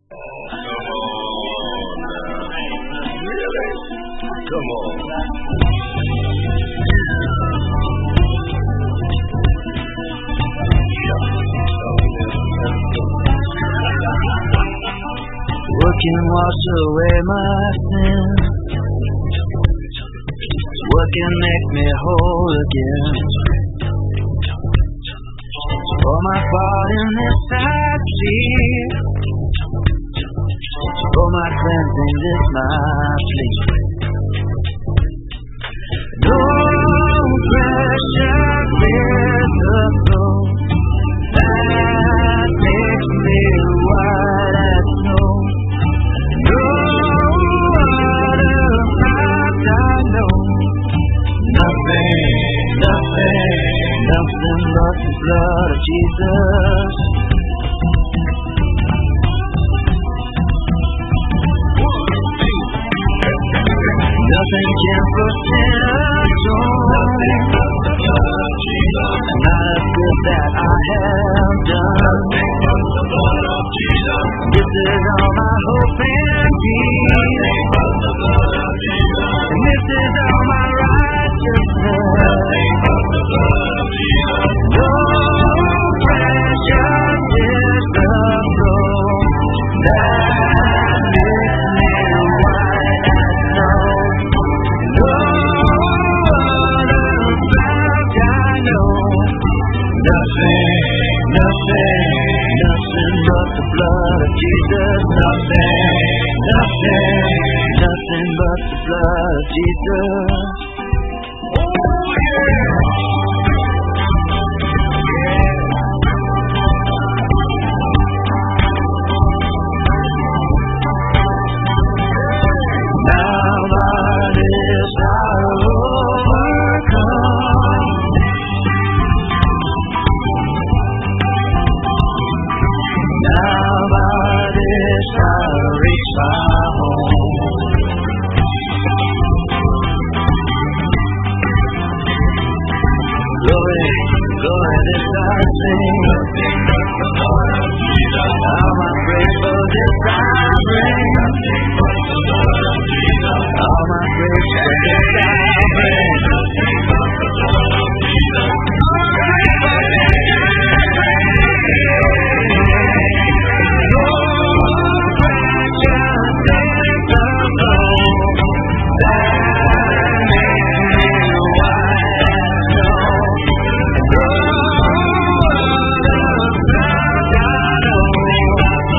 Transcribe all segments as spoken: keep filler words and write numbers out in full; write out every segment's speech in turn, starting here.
Really? Come on. What can wash away my sin? What can make me whole again? For my part in this I plead, for my cleansing this my plea. No precious is the flow that makes me white as snow. No other fact I know. Nothing, nothing, nothing but the blood of Jesus. Nothing can put sin atone. Not a good that I have done. This is all my hope and peace. And this is all my righteousness. No precious is the flow that makes me white as snow. No other fact I know. Nothing, nothing, nothing but the blood of Jesus. Nothing, nothing, nothing but the blood of Jesus.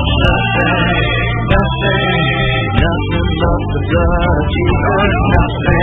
Nothing but the blood of Jesus. Nothing.